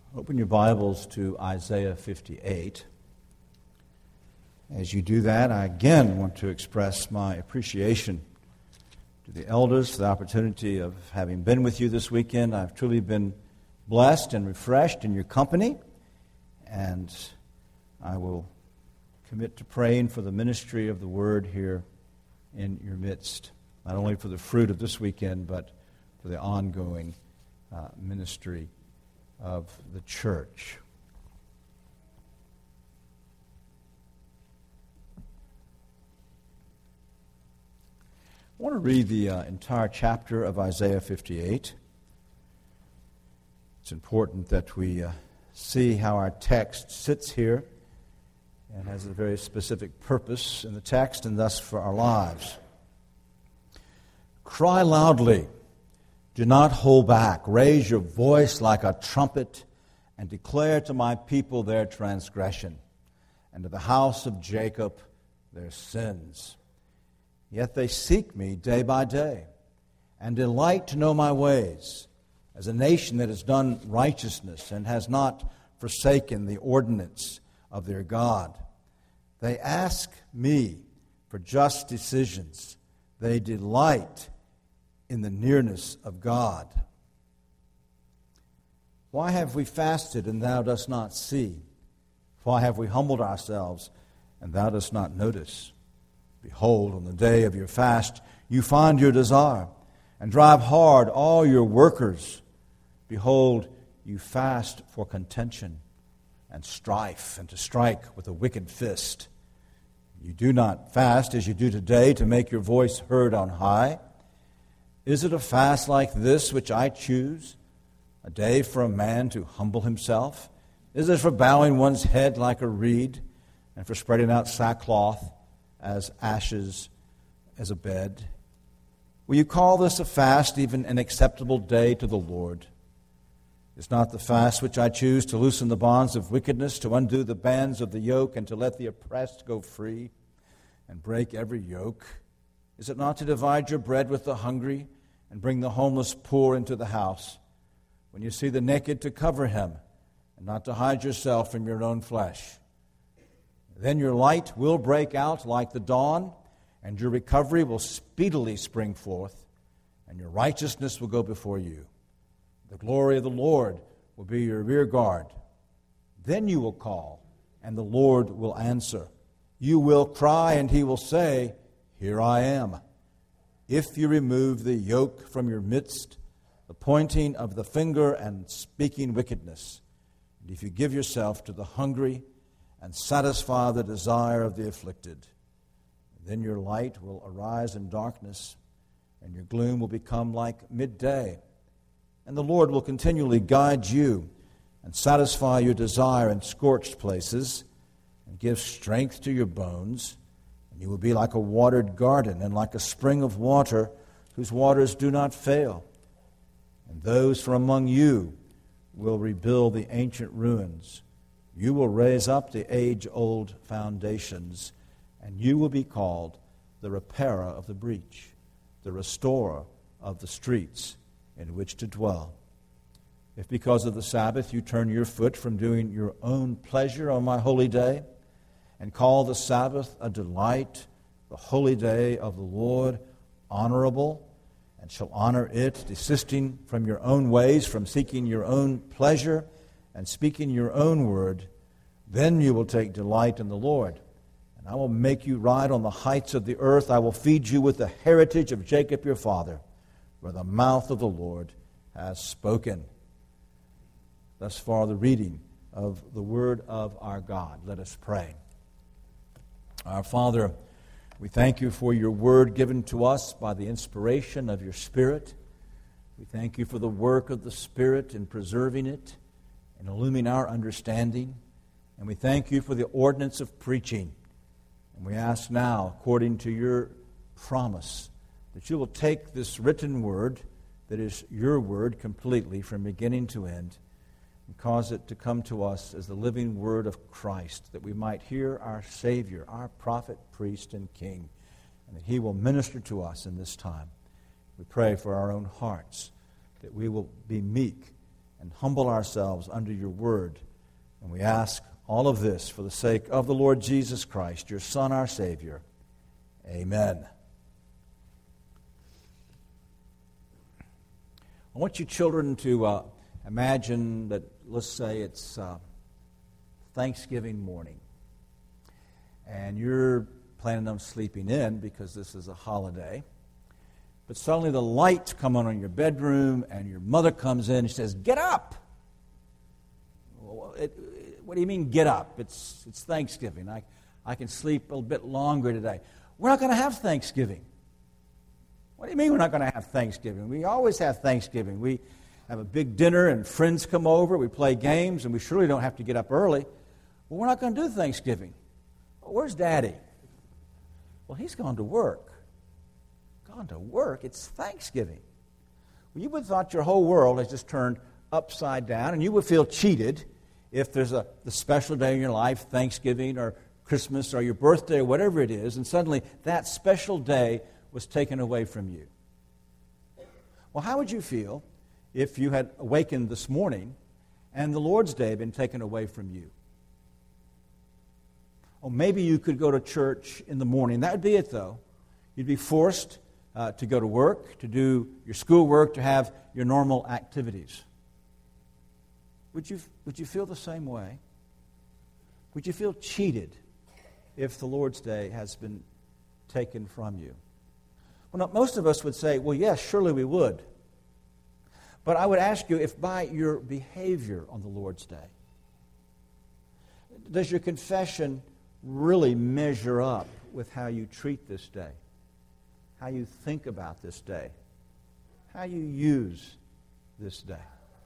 Open your Bibles to Isaiah 58. As you do that, I again want to express my appreciation to the elders for the opportunity of having been with you this weekend. I've truly been blessed and refreshed in your company, and I will commit to praying for the ministry of the Word here in your midst, not only for the fruit of this weekend, but for the ongoing ministry of the church. I want to read the entire chapter of Isaiah 58. It's important that we see how our text sits here and has a very specific purpose in the text and thus for our lives. Cry loudly. Do not hold back. Raise your voice like a trumpet and declare to my people their transgression and to the house of Jacob their sins. Yet they seek me day by day and delight to know my ways, as a nation that has done righteousness and has not forsaken the ordinance of their God. They ask me for just decisions. They delight in the nearness of God. Why have we fasted and thou dost not see? Why have we humbled ourselves and thou dost not notice? Behold, on the day of your fast you find your desire and drive hard all your workers. Behold, you fast for contention and strife and to strike with a wicked fist. You do not fast as you do today to make your voice heard on high. Is it a fast like this which I choose, a day for a man to humble himself? Is it for bowing one's head like a reed, and for spreading out sackcloth as ashes as a bed? Will you call this a fast, even an acceptable day to the Lord? Is not the fast which I choose to loosen the bonds of wickedness, to undo the bands of the yoke, and to let the oppressed go free, and break every yoke? Is it not to divide your bread with the hungry and bring the homeless poor into the house? When you see the naked, to cover him, and not to hide yourself from your own flesh. Then your light will break out like the dawn, and your recovery will speedily spring forth, and your righteousness will go before you. The glory of the Lord will be your rear guard. Then you will call, and the Lord will answer. You will cry, and he will say, Here I am. If you remove the yoke from your midst, the pointing of the finger and speaking wickedness, and if you give yourself to the hungry and satisfy the desire of the afflicted, then your light will arise in darkness, and your gloom will become like midday. And the Lord will continually guide you and satisfy your desire in scorched places, and give strength to your bones. You will be like a watered garden and like a spring of water whose waters do not fail. And those from among you will rebuild the ancient ruins. You will raise up the age-old foundations, and you will be called the repairer of the breach, the restorer of the streets in which to dwell. If because of the Sabbath you turn your foot from doing your own pleasure on my holy day, and call the Sabbath a delight, the holy day of the Lord honorable, and shall honor it, desisting from your own ways, from seeking your own pleasure, and speaking your own word, then you will take delight in the Lord. And I will make you ride on the heights of the earth. I will feed you with the heritage of Jacob your father, where the mouth of the Lord has spoken. Thus far the reading of the word of our God. Let us pray. Our Father, we thank you for your word given to us by the inspiration of your Spirit. We thank you for the work of the Spirit in preserving it and illumining our understanding. And we thank you for the ordinance of preaching. And we ask now, according to your promise, that you will take this written word, that is your word completely from beginning to end, and cause it to come to us as the living word of Christ, that we might hear our Savior, our prophet, priest, and king, and that he will minister to us in this time. We pray for our own hearts, that we will be meek and humble ourselves under your word. And we ask all of this for the sake of the Lord Jesus Christ, your Son, our Savior. Amen. I want you children to imagine that, let's say it's Thanksgiving morning. And you're planning on sleeping in because this is a holiday. But suddenly the lights come on in your bedroom and your mother comes in and says, "Get up!" What do you mean, get up? It's Thanksgiving. I can sleep a bit longer today. We're not going to have Thanksgiving. What do you mean we're not going to have Thanksgiving? We always have Thanksgiving. We have a big dinner and friends come over. We play games and we surely don't have to get up early. Well, we're not going to do Thanksgiving. Well, where's Daddy? Well, he's gone to work. Gone to work? It's Thanksgiving. Well, you would have thought your whole world has just turned upside down, and you would feel cheated if there's the special day in your life, Thanksgiving or Christmas or your birthday or whatever it is, and suddenly that special day was taken away from you. Well, how would you feel if you had awakened this morning and the Lord's Day had been taken away from you? Or maybe you could go to church in the morning. That would be it, though. You'd be forced to go to work, to do your schoolwork, to have your normal activities. Would you feel the same way? Would you feel cheated if the Lord's Day has been taken from you? Well, now, most of us would say, well, yes, surely we would. But I would ask you if by your behavior on the Lord's Day, does your confession really measure up with how you treat this day, how you think about this day, how you use this day?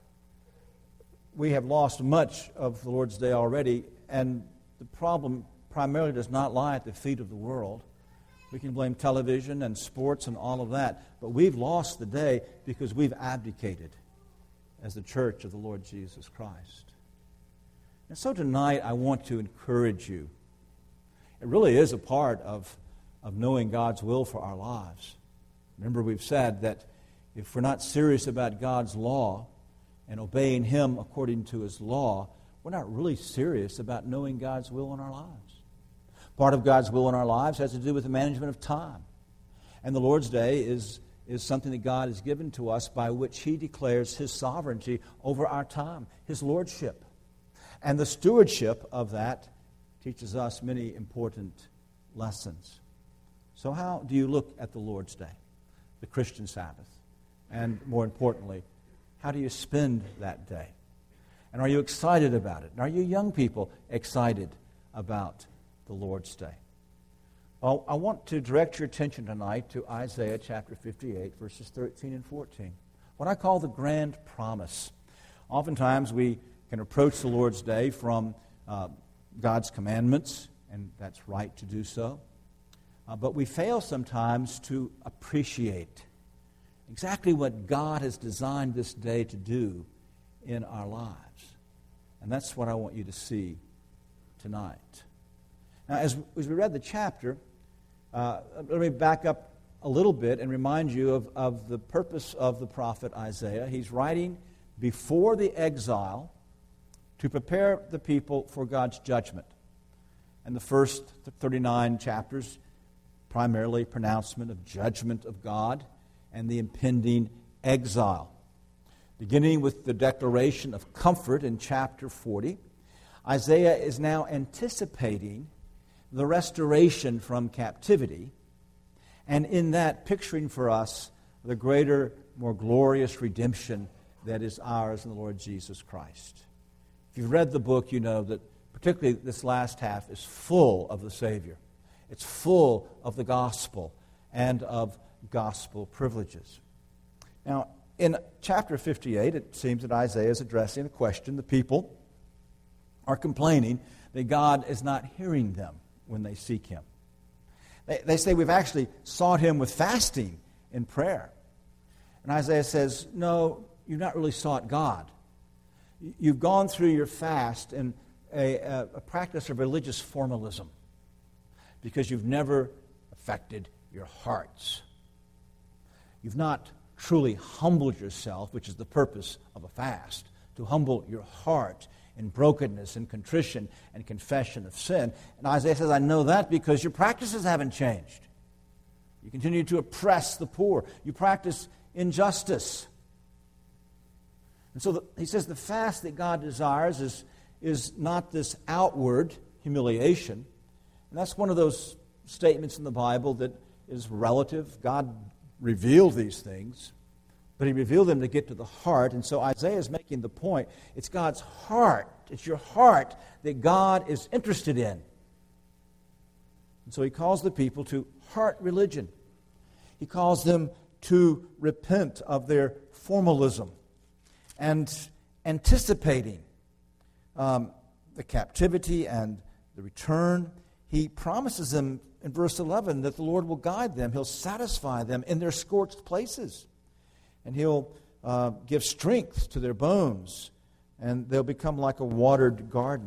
We have lost much of the Lord's Day already, and the problem primarily does not lie at the feet of the world. We can blame television and sports and all of that, but we've lost the day because we've abdicated as the church of the Lord Jesus Christ. And so tonight I want to encourage you. It really is a part of knowing God's will for our lives. Remember, we've said that if we're not serious about God's law and obeying Him according to His law, we're not really serious about knowing God's will in our lives. Part of God's will in our lives has to do with the management of time. And the Lord's Day is something that God has given to us by which He declares His sovereignty over our time, His lordship. And the stewardship of that teaches us many important lessons. So how do you look at the Lord's Day, the Christian Sabbath? And more importantly, how do you spend that day? And are you excited about it? And are you young people excited about the Lord's Day? Well, I want to direct your attention tonight to Isaiah chapter 58, verses 13 and 14. What I call the grand promise. Oftentimes we can approach the Lord's Day from God's commandments, and that's right to do so. But we fail sometimes to appreciate exactly what God has designed this day to do in our lives. And that's what I want you to see tonight. Now, as we read the chapter, let me back up a little bit and remind you of the purpose of the prophet Isaiah. He's writing before the exile to prepare the people for God's judgment. And the first 39 chapters, primarily pronouncement of judgment of God and the impending exile. Beginning with the declaration of comfort in chapter 40, Isaiah is now anticipating the restoration from captivity, and in that picturing for us the greater, more glorious redemption that is ours in the Lord Jesus Christ. If you've read the book, you know that particularly this last half is full of the Savior. It's full of the gospel and of gospel privileges. Now, in chapter 58, it seems that Isaiah is addressing a question. The people are complaining that God is not hearing them when they seek Him. They say, we've actually sought Him with fasting and prayer. And Isaiah says, no, you've not really sought God. You've gone through your fast in a practice of religious formalism because you've never affected your hearts. You've not truly humbled yourself, which is the purpose of a fast, to humble your heart in brokenness and contrition and confession of sin. And Isaiah says, I know that because your practices haven't changed. You continue to oppress the poor. You practice injustice. And so he says the fast that God desires is not this outward humiliation. And that's one of those statements in the Bible that is relative. God revealed these things, but he revealed them to get to the heart. And so Isaiah is making the point, it's God's heart. It's your heart that God is interested in. And so he calls the people to heart religion. He calls them to repent of their formalism and anticipating the captivity and the return. He promises them in verse 11 that the Lord will guide them. He'll satisfy them in their scorched places. And he'll give strength to their bones. And they'll become like a watered garden.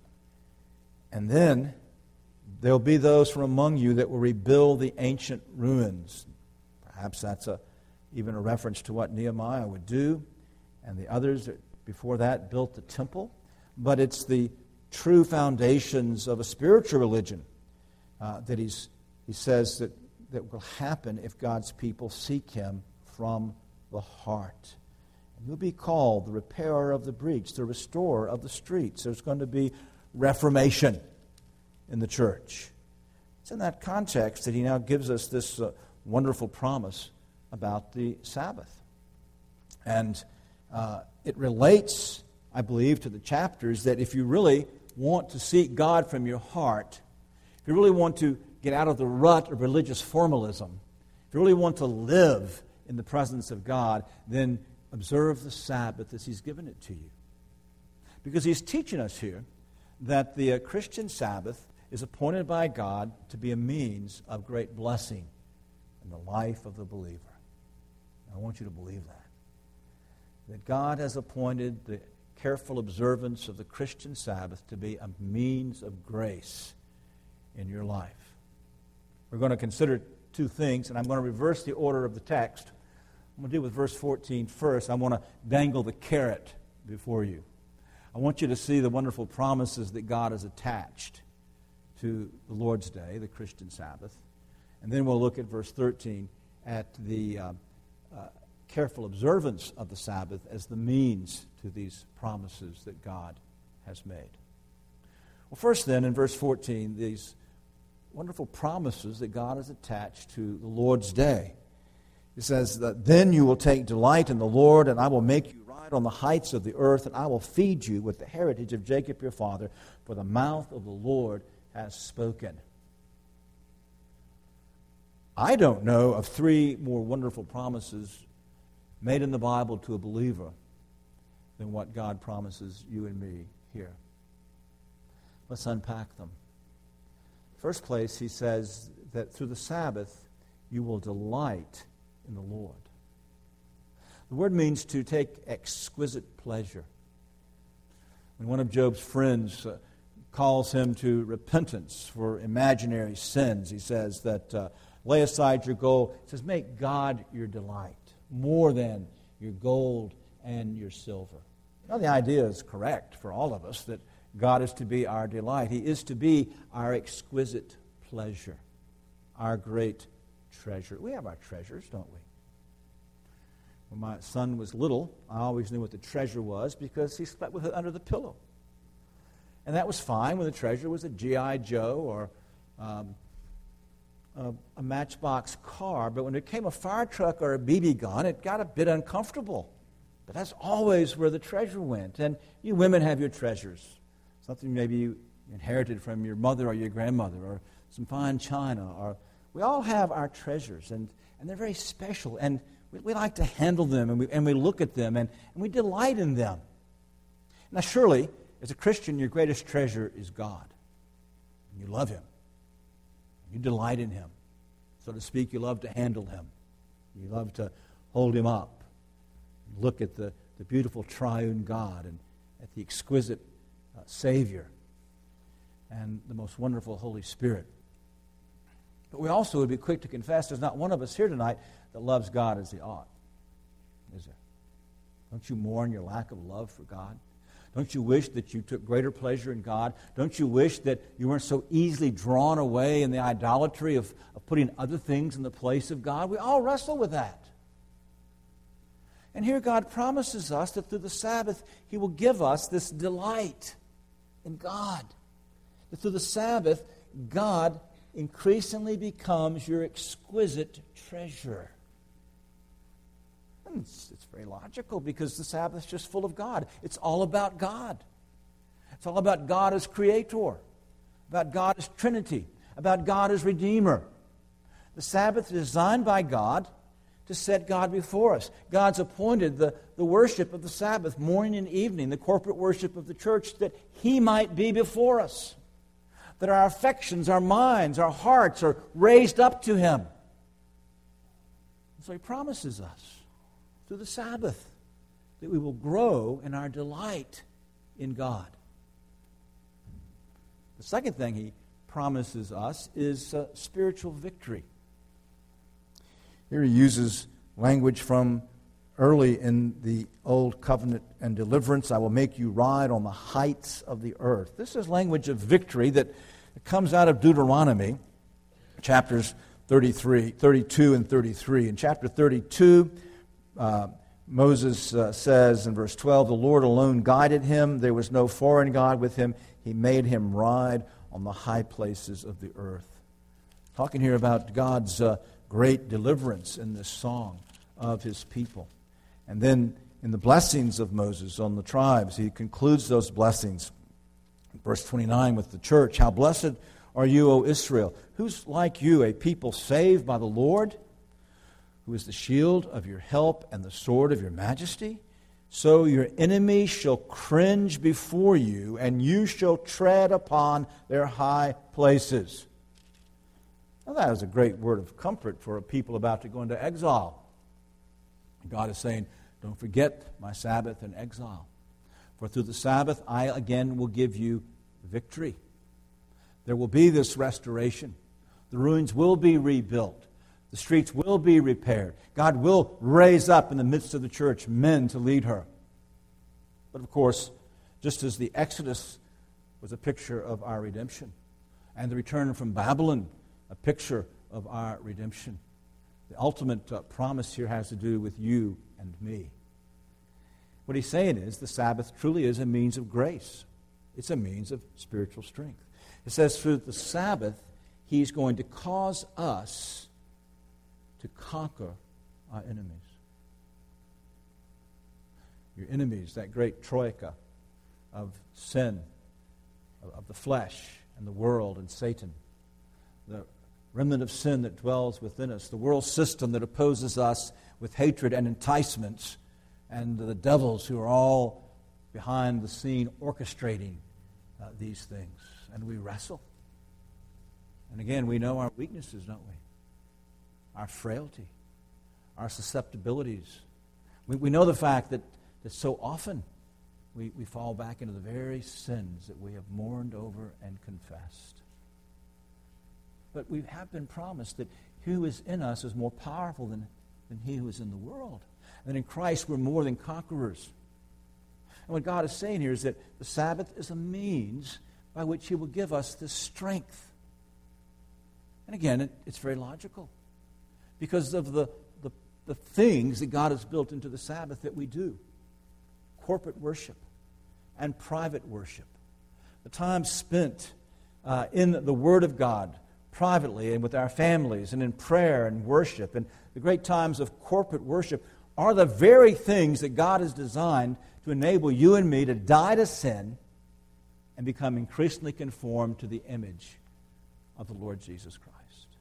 And then there'll be those from among you that will rebuild the ancient ruins. Perhaps that's even a reference to what Nehemiah would do. And the others that before that built the temple. But it's the true foundations of a spiritual religion that he says that will happen if God's people seek him from the heart. And you'll be called the repairer of the breach, the restorer of the streets. There's going to be reformation in the church. It's in that context that he now gives us this wonderful promise about the Sabbath. And it relates, I believe, to the chapters that if you really want to seek God from your heart, if you really want to get out of the rut of religious formalism, if you really want to live in the presence of God, then observe the Sabbath as he's given it to you. Because he's teaching us here that the Christian Sabbath is appointed by God to be a means of great blessing in the life of the believer. I want you to believe that God has appointed the careful observance of the Christian Sabbath to be a means of grace in your life. We're going to consider two things, and I'm going to reverse the order of the text. I'm going to deal with verse 14 first. I want to dangle the carrot before you. I want you to see the wonderful promises that God has attached to the Lord's Day, the Christian Sabbath. And then we'll look at verse 13 at the careful observance of the Sabbath as the means to these promises that God has made. Well, first then, in verse 14, these wonderful promises that God has attached to the Lord's Day. It says that then you will take delight in the Lord, and I will make you ride on the heights of the earth, and I will feed you with the heritage of Jacob your father, for the mouth of the Lord has spoken. I don't know of three more wonderful promises made in the Bible to a believer than what God promises you and me here. Let's unpack them. First place, he says that through the Sabbath you will delight in the Lord. The word means to take exquisite pleasure. When one of Job's friends calls him to repentance for imaginary sins, he says that lay aside your gold. He says, make God your delight, more than your gold and your silver. Now, the idea is correct for all of us that God is to be our delight. He is to be our exquisite pleasure, our great treasure. We have our treasures, don't we? When my son was little, I always knew what the treasure was because he slept with it under the pillow. And that was fine when the treasure was a G.I. Joe or a Matchbox car, but when it came a fire truck or a BB gun, it got a bit uncomfortable. But that's always where the treasure went. And you women have your treasures. Something maybe you inherited from your mother or your grandmother, or some fine china. Or we all have our treasures, and they're very special. And we like to handle them, and we look at them, and we delight in them. Now, surely, as a Christian, your greatest treasure is God. You love him. You delight in him. So to speak, you love to handle him. You love to hold him up. Look at the beautiful triune God and at the exquisite Savior and the most wonderful Holy Spirit. But we also would be quick to confess there's not one of us here tonight that loves God as he ought. Is there? Don't you mourn your lack of love for God? Don't you wish that you took greater pleasure in God? Don't you wish that you weren't so easily drawn away in the idolatry of putting other things in the place of God? We all wrestle with that. And here God promises us that through the Sabbath He will give us this delight in God. That through the Sabbath, God increasingly becomes your exquisite treasure. And it's very logical because the Sabbath is just full of God. It's all about God. It's all about God as Creator, about God as Trinity, about God as Redeemer. The Sabbath is designed by God to set God before us. God's appointed the worship of the Sabbath, morning and evening, the corporate worship of the church, that He might be before us, that our affections, our minds, our hearts are raised up to Him. So He promises us through the Sabbath that we will grow in our delight in God. The second thing He promises us is spiritual victory. Here He uses language from early in the Old Covenant and deliverance. I will make you ride on the heights of the earth. This is language of victory that comes out of Deuteronomy, chapters 32 and 33. In chapter 32, Moses says in verse 12, the Lord alone guided him. There was no foreign God with him. He made him ride on the high places of the earth. Talking here about God's great deliverance in this song of His people. And then in the blessings of Moses on the tribes, he concludes those blessings. Verse 29 with the church, how blessed are you, O Israel? Who's like you, a people saved by the Lord, who is the shield of your help and the sword of your majesty? So your enemies shall cringe before you, and you shall tread upon their high places. Now that is a great word of comfort for a people about to go into exile. God is saying, don't forget my Sabbath and exile. For through the Sabbath, I again will give you victory. There will be this restoration. The ruins will be rebuilt. The streets will be repaired. God will raise up in the midst of the church men to lead her. But of course, just as the Exodus was a picture of our redemption, and the return from Babylon, a picture of our redemption, the ultimate promise here has to do with you and me. What he's saying is the Sabbath truly is a means of grace. It's a means of spiritual strength. It says through the Sabbath, He's going to cause us to conquer our enemies. Your enemies, that great troika of sin, of the flesh and the world and Satan, the remnant of sin that dwells within us, the world system that opposes us with hatred and enticements, and the devils who are all behind the scene orchestrating these things. And we wrestle. And again, we know our weaknesses, don't we? Our frailty, our susceptibilities. We know the fact that so often we fall back into the very sins that we have mourned over and confessed. But we have been promised that He who is in us is more powerful than he who is in the world. And in Christ we're more than conquerors. And what God is saying here is that the Sabbath is a means by which He will give us this strength. And again, it's very logical. Because of the things that God has built into the Sabbath that we do. Corporate worship and private worship. The time spent in the Word of God, privately and with our families and in prayer and worship, and the great times of corporate worship are the very things that God has designed to enable you and me to die to sin and become increasingly conformed to the image of the Lord Jesus Christ.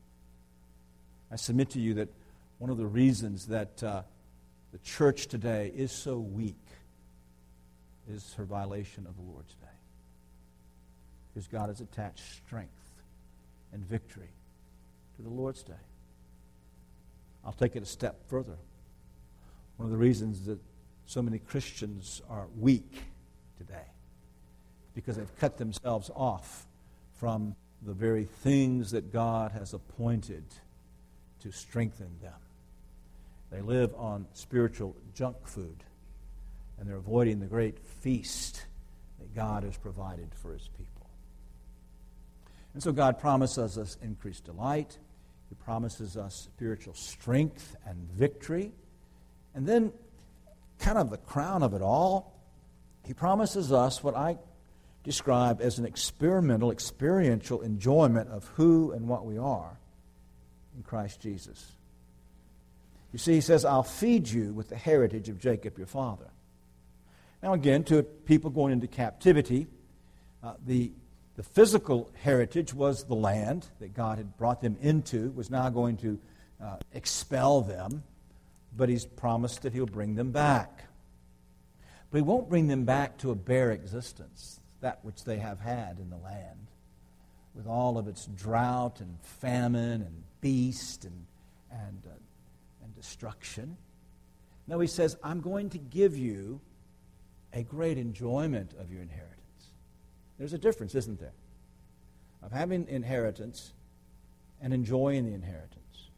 I submit to you that one of the reasons that the church today is so weak is her violation of the Lord's Day. Because God has attached strength and victory to the Lord's Day. I'll take it a step further. One of the reasons that so many Christians are weak today is because they've cut themselves off from the very things that God has appointed to strengthen them. They live on spiritual junk food. and they're avoiding the great feast that God has provided for his people. And so God promises us increased delight. He promises us spiritual strength and victory. And then, kind of the crown of it all, he promises us what I describe as an experiential enjoyment of who and what we are in Christ Jesus. You see, he says, I'll feed you with the heritage of Jacob your father. Now again, to people going into captivity, the physical heritage was the land that God had brought them into, was now going to expel them, but he's promised that he'll bring them back. But he won't bring them back to a bare existence, that which they have had in the land, with all of its drought and famine and beast and destruction. No, he says, I'm going to give you a great enjoyment of your inheritance. There's a difference, isn't there, of having inheritance and enjoying the inheritance.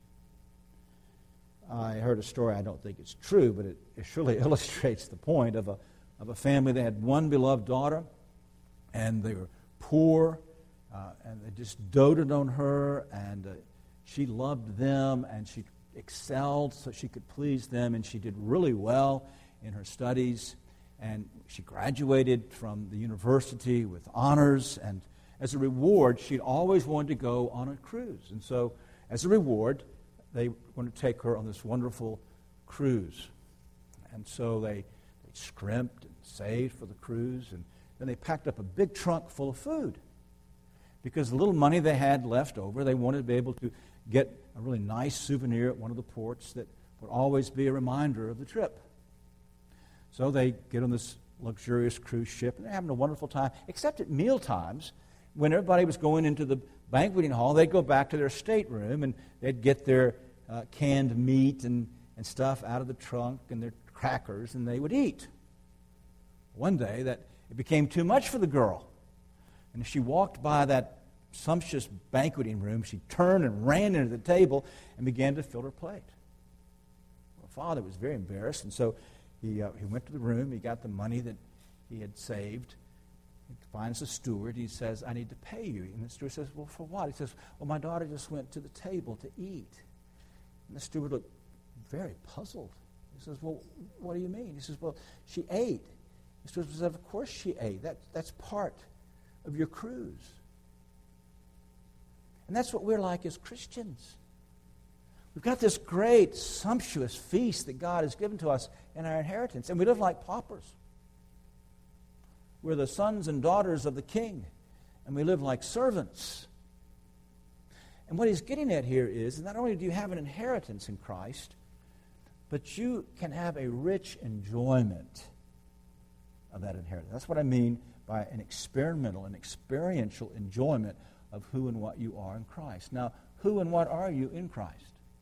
I heard a story, I don't think it's true, but it surely illustrates the point of a family that had one beloved daughter, and they were poor, and they just doted on her, and she loved them, and she excelled so she could please them, and she did really well in her studies, and she graduated from the university with honors, and as a reward, she'd always wanted to go on a cruise. And so, as a reward, they were going to take her on this wonderful cruise. And so they scrimped and saved for the cruise, and then they packed up a big trunk full of food. Because the little money they had left over, they wanted to be able to get a really nice souvenir at one of the ports that would always be a reminder of the trip. So they get on this luxurious cruise ship, and they're having a wonderful time, except at meal times, when everybody was going into the banqueting hall, they'd go back to their stateroom, and they'd get their canned meat and stuff out of the trunk, and their crackers, and they would eat. One day, that it became too much for the girl. And as she walked by that sumptuous banqueting room, she turned and ran into the table and began to fill her plate. Her father was very embarrassed, and so he went to the room. He got the money that he had saved. He finds the steward. He says, I need to pay you. And the steward says, well, for what? He says, well, my daughter just went to the table to eat. And the steward looked very puzzled. He says, well, what do you mean? He says, well, she ate. The steward says, of course she ate. That's part of your cruise. And that's what we're like as Christians. We've got this great, sumptuous feast that God has given to us in our inheritance, and we live like paupers. We're the sons and daughters of the King, and we live like servants. And what he's getting at here is, not only do you have an inheritance in Christ, but you can have a rich enjoyment of that inheritance. That's what I mean by an experiential enjoyment of who and what you are in Christ. Now, who and what are you in Christ?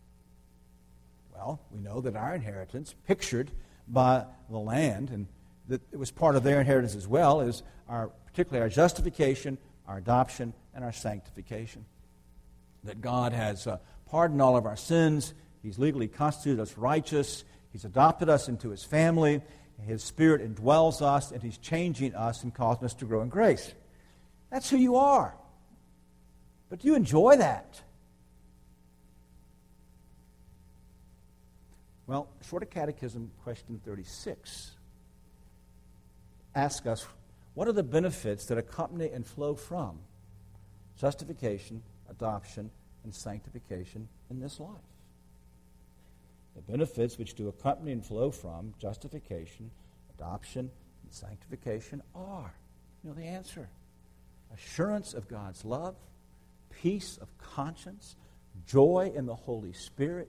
Well, we know that our inheritance, pictured by the land, and that it was part of their inheritance as well, is particularly our justification, our adoption, and our sanctification. That God has pardoned all of our sins. He's legally constituted us righteous. He's adopted us into his family. His Spirit indwells us, and he's changing us and causing us to grow in grace. That's who you are. But do you enjoy that? Well, Shorter Catechism, question 36, asks us, what are the benefits that accompany and flow from justification, adoption, and sanctification in this life? The benefits which do accompany and flow from justification, adoption, and sanctification are, the answer. Assurance of God's love, peace of conscience, joy in the Holy Spirit,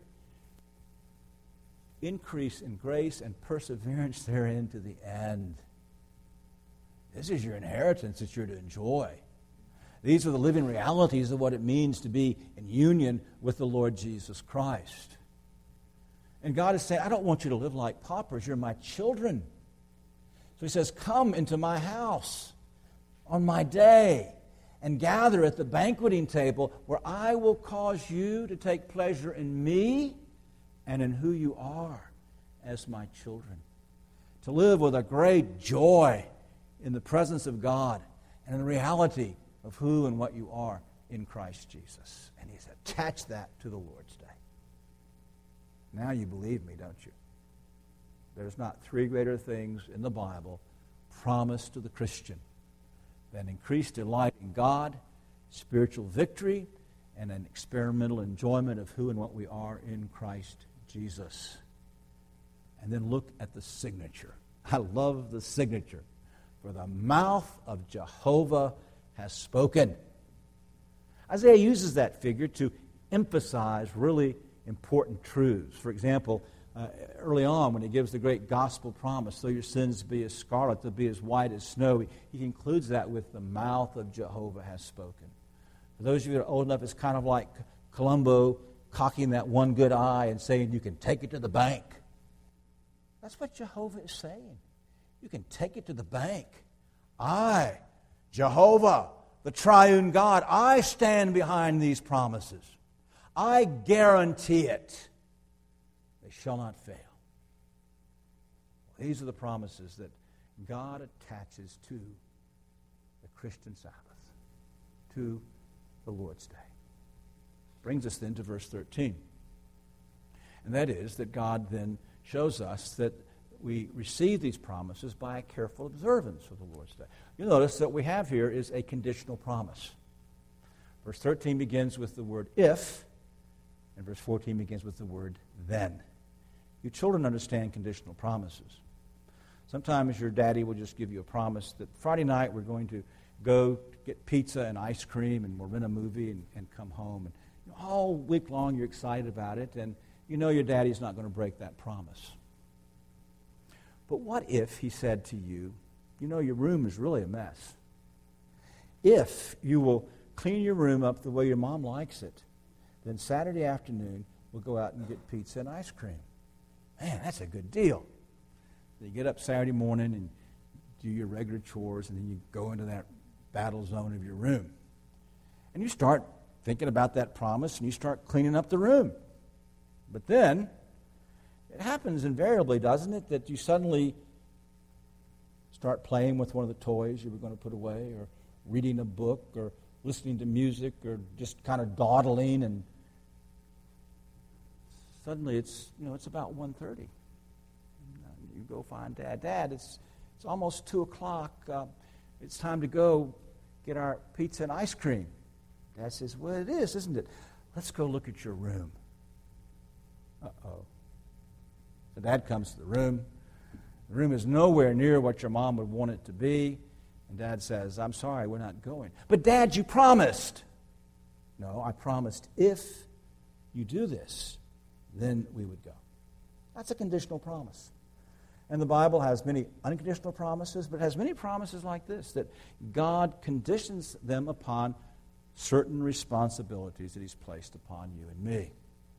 increase in grace and perseverance therein to the end. This is your inheritance that you're to enjoy. These are the living realities of what it means to be in union with the Lord Jesus Christ. And God is saying, I don't want you to live like paupers. You're my children. So he says, come into my house on my day and gather at the banqueting table where I will cause you to take pleasure in me and in who you are as my children. to live with a great joy in the presence of God and in the reality of who and what you are in Christ Jesus. And he's attached that to the Lord's Day. Now you believe me, don't you? There's not three greater things in the Bible promised to the Christian than increased delight in God, spiritual victory, and an experimental enjoyment of who and what we are in Christ Jesus. And then look at the signature. I love the signature. For the mouth of Jehovah has spoken. Isaiah uses that figure to emphasize really important truths. For example, early on when he gives the great gospel promise, though your sins be as scarlet, they'll be as white as snow, he concludes that with the mouth of Jehovah has spoken. For those of you that are old enough, it's kind of like Columbo cocking that one good eye and saying you can take it to the bank. That's what Jehovah is saying. You can take it to the bank. I, Jehovah, the triune God, I stand behind these promises. I guarantee it. They shall not fail. These are the promises that God attaches to the Christian Sabbath, to the Lord's Day. Brings us then to verse 13. And that is that God then shows us that we receive these promises by a careful observance of the Lord's Day. You'll notice that what we have here is a conditional promise. Verse 13 begins with the word if, and verse 14 begins with the word then. You children understand conditional promises. Sometimes your daddy will just give you a promise that Friday night we're going to go get pizza and ice cream and we'll rent a movie and come home. And all week long you're excited about it, and you know your daddy's not going to break that promise. But what if he said to you, you know, your room is really a mess. If you will clean your room up the way your mom likes it, then Saturday afternoon we'll go out and get pizza and ice cream. Man, that's a good deal. So you get up Saturday morning and do your regular chores, and then you go into that battle zone of your room. And you start thinking about that promise, and you start cleaning up the room. But then it happens invariably, doesn't it, that you suddenly start playing with one of the toys you were going to put away, or reading a book, or listening to music, or just kind of dawdling, and suddenly it's about 1:30. You go find Dad. Dad, it's almost 2 o'clock. It's time to go get our pizza and ice cream. Dad says, well, it is, isn't it? Let's go look at your room. Uh-oh. So Dad comes to the room. The room is nowhere near what your mom would want it to be. And Dad says, I'm sorry, we're not going. But Dad, you promised. No, I promised if you do this, then we would go. That's a conditional promise. And the Bible has many unconditional promises, but it has many promises like this, that God conditions them upon certain responsibilities that He's placed upon you and me.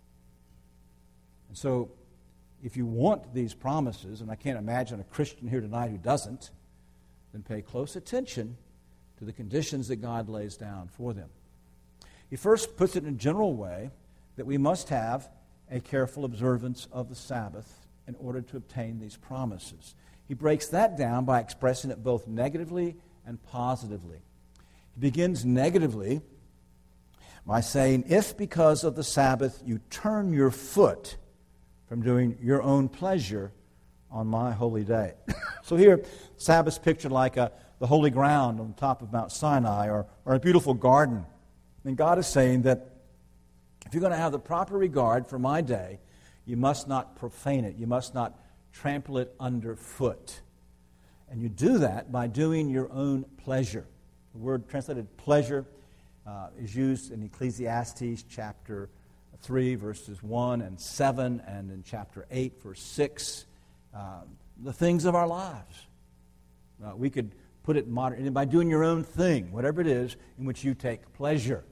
And so, if you want these promises, and I can't imagine a Christian here tonight who doesn't, then pay close attention to the conditions that God lays down for them. He first puts it in a general way that we must have a careful observance of the Sabbath in order to obtain these promises. He breaks that down by expressing it both negatively and positively. He begins negatively by saying, if because of the Sabbath you turn your foot from doing your own pleasure on my holy day. So here, Sabbath's pictured like the holy ground on top of Mount Sinai, or a beautiful garden. And God is saying that if you're going to have the proper regard for my day, you must not profane it. You must not trample it underfoot. And you do that by doing your own pleasure. The word translated pleasure is used in Ecclesiastes chapter 3, verses 1 and 7, and in chapter 8, verse 6. The things of our lives. We could put it in modern, by doing your own thing, whatever it is in which you take pleasure.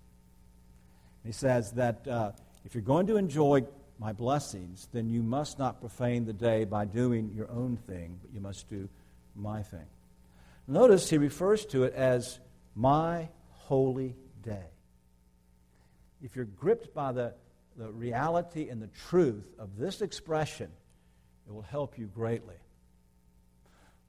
He says that if you're going to enjoy my blessings, then you must not profane the day by doing your own thing, but you must do my thing. Notice he refers to it as my holy day. If you're gripped by the reality and the truth of this expression, it will help you greatly.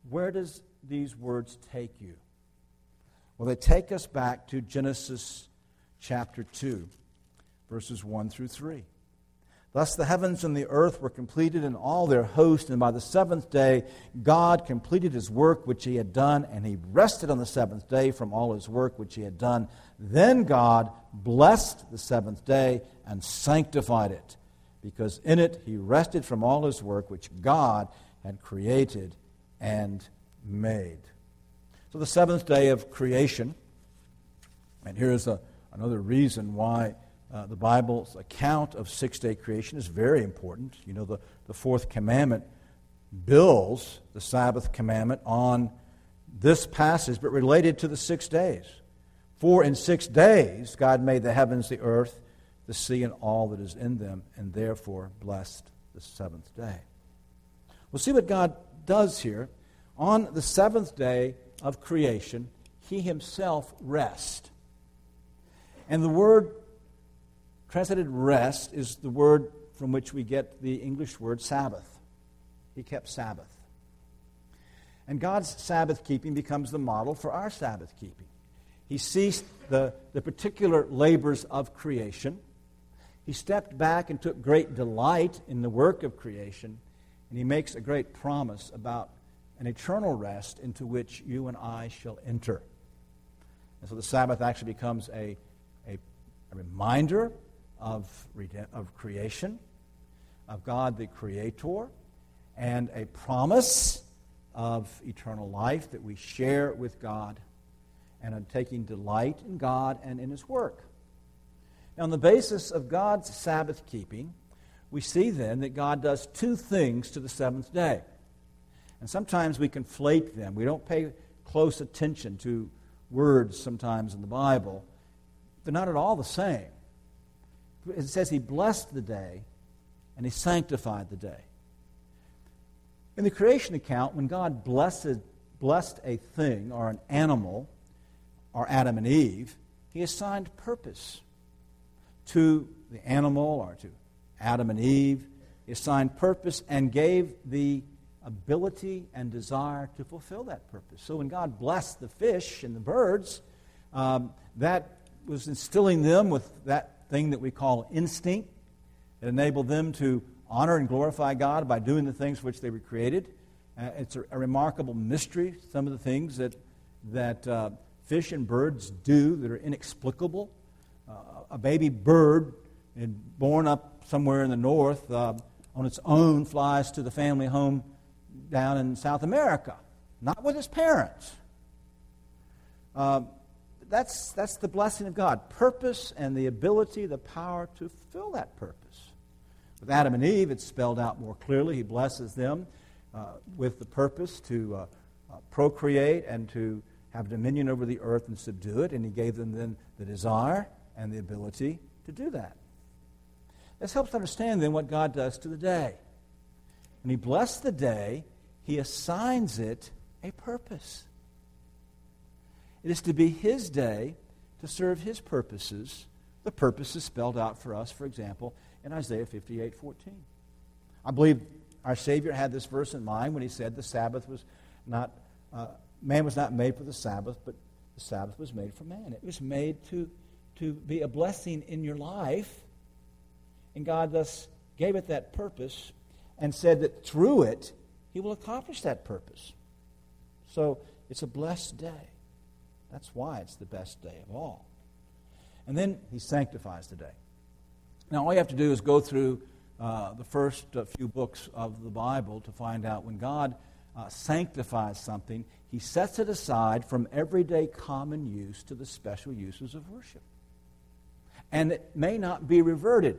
where does these words take you? Well, they take us back to Genesis chapter 2, verses 1 through 3. Thus the heavens and the earth were completed in all their host, and by the seventh day God completed his work which he had done, and he rested on the seventh day from all his work which he had done. Then God blessed the seventh day and sanctified it, because in it he rested from all his work which God had created and made. So the seventh day of creation, and here's another reason why the Bible's account of six-day creation is very important. You know, the fourth commandment builds the Sabbath commandment on this passage, but related to the 6 days. For in 6 days God made the heavens, the earth, the sea, and all that is in them, and therefore blessed the seventh day. We'll see what God does here. On the seventh day of creation, he himself rests. And the word translated rest is the word from which we get the English word Sabbath. He kept Sabbath. And God's Sabbath keeping becomes the model for our Sabbath keeping. He ceased the particular labors of creation. He stepped back and took great delight in the work of creation. And he makes a great promise about an eternal rest into which you and I shall enter. And so the Sabbath actually becomes a reminder of creation, of God the Creator, and a promise of eternal life that we share with God, and of taking delight in God and in his work. Now, on the basis of God's Sabbath keeping, we see then that God does two things to the seventh day. And sometimes we conflate them. We don't pay close attention to words sometimes in the Bible. They're not at all the same. It says he blessed the day and he sanctified the day. In the creation account, when God blessed a thing or an animal, or Adam and Eve, he assigned purpose to the animal or to Adam and Eve. He assigned purpose and gave the ability and desire to fulfill that purpose. So when God blessed the fish and the birds, that was instilling them with that thing that we call instinct. It enabled them to honor and glorify God by doing the things for which they were created. It's a remarkable mystery, some of the things that fish and birds do that are inexplicable. A baby bird born up somewhere in the north on its own flies to the family home down in South America, not with his parents. That's the blessing of God. Purpose and the ability, the power to fulfill that purpose. With Adam and Eve, it's spelled out more clearly. He blesses them with the purpose to procreate and to have dominion over the earth and subdue it, and he gave them then the desire and the ability to do that. This helps understand then what God does to the day. When he blessed the day, he assigns it a purpose. It is to be his day to serve his purposes. The purpose is spelled out for us, for example, in Isaiah 58:14. I believe our Savior had this verse in mind when he said the Sabbath was not, man was not made for the Sabbath, but the Sabbath was made for man. It was made to be a blessing in your life, and God thus gave it that purpose and said that through it, he will accomplish that purpose. So it's a blessed day. That's why it's the best day of all. And then he sanctifies the day. Now, all you have to do is go through the first few books of the Bible to find out when God sanctifies something, he sets it aside from everyday common use to the special uses of worship. And it may not be reverted.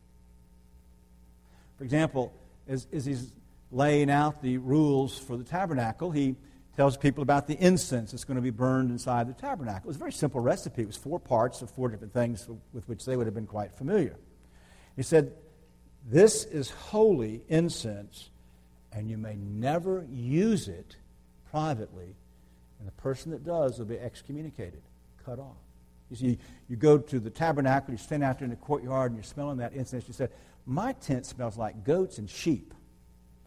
For example, as he's laying out the rules for the tabernacle, he tells people about the incense that's going to be burned inside the tabernacle. It was a very simple recipe. It was 4 parts of 4 different things with which they would have been quite familiar. He said, this is holy incense, and you may never use it privately, and the person that does will be excommunicated, cut off. You see, you go to the tabernacle, you stand out there in the courtyard, and you're smelling that incense. You say, my tent smells like goats and sheep.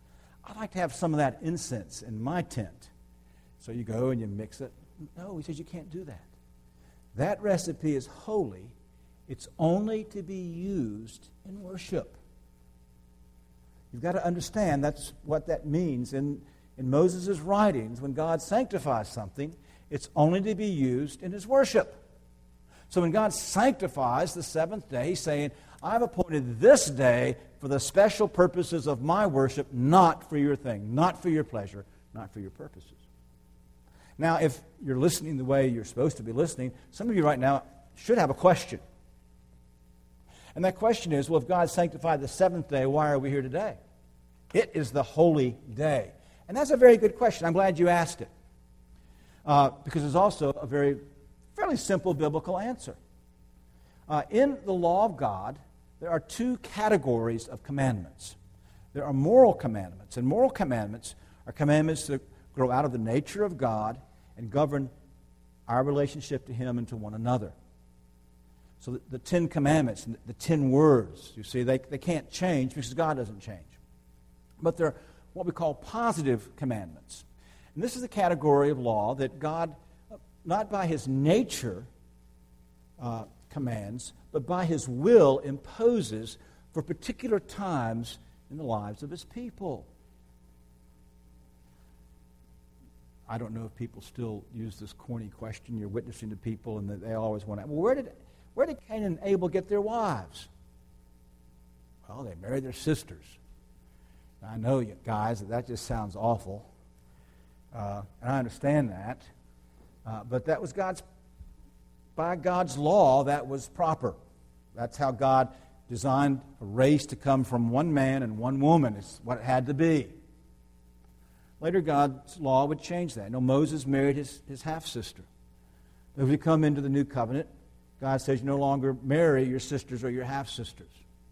I'd like to have some of that incense in my tent. So you go and you mix it. No, he says you can't do that. That recipe is holy. It's only to be used in worship. You've got to understand that's what that means. In Moses' writings, when God sanctifies something, it's only to be used in his worship. So when God sanctifies the seventh day, he's saying, I've appointed this day for the special purposes of my worship, not for your thing, not for your pleasure, not for your purposes. Now, if you're listening the way you're supposed to be listening, some of you right now should have a question. And that question is, well, if God sanctified the seventh day, why are we here today? It is the holy day. And that's a very good question. I'm glad you asked it. Because there's also a fairly simple biblical answer. In the law of God, there are two categories of commandments. There are moral commandments, and moral commandments are commandments that grow out of the nature of God and govern our relationship to Him and to one another. So the 10 commandments, the 10 words, you see, they can't change because God doesn't change. But they're what we call positive commandments. And this is the category of law that God, not by His nature, commands, but by His will imposes for particular times in the lives of His people. I don't know if people still use this corny question. You're witnessing to people, and they always want to, well, where did Cain and Abel get their wives? Well, they married their sisters. Now, I know you guys that just sounds awful, and I understand that, but that was by God's law, that was proper. That's how God designed a race to come from one man and one woman. It's what it had to be. Later, God's law would change that. Moses married his half-sister. As we come into the new covenant, God says you no longer marry your sisters or your half-sisters.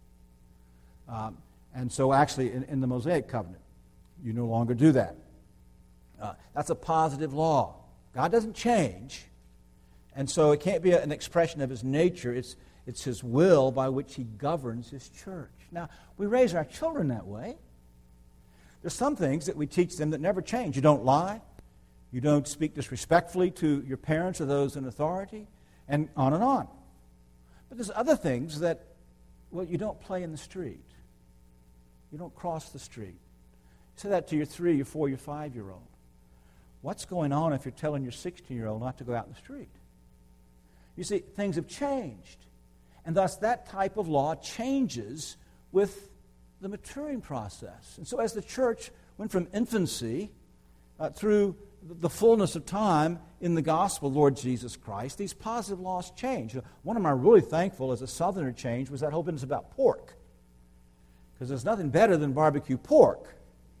And so actually, in the Mosaic covenant, you no longer do that. That's a positive law. God doesn't change, and so it can't be an expression of His nature. It's His will by which He governs His church. Now, we raise our children that way. There's some things that we teach them that never change. You don't lie. You don't speak disrespectfully to your parents or those in authority, and on and on. But there's other things that, well, you don't play in the street. You don't cross the street. Say that to your 3, your 4, your 5-year-old. What's going on if you're telling your 16-year-old not to go out in the street? You see, things have changed. And thus that type of law changes with the maturing process. And so as the church went from infancy through the fullness of time in the gospel of Lord Jesus Christ, these positive laws changed. One of them I'm really thankful as a Southerner changed was that whole business about pork. Because there's nothing better than barbecue pork.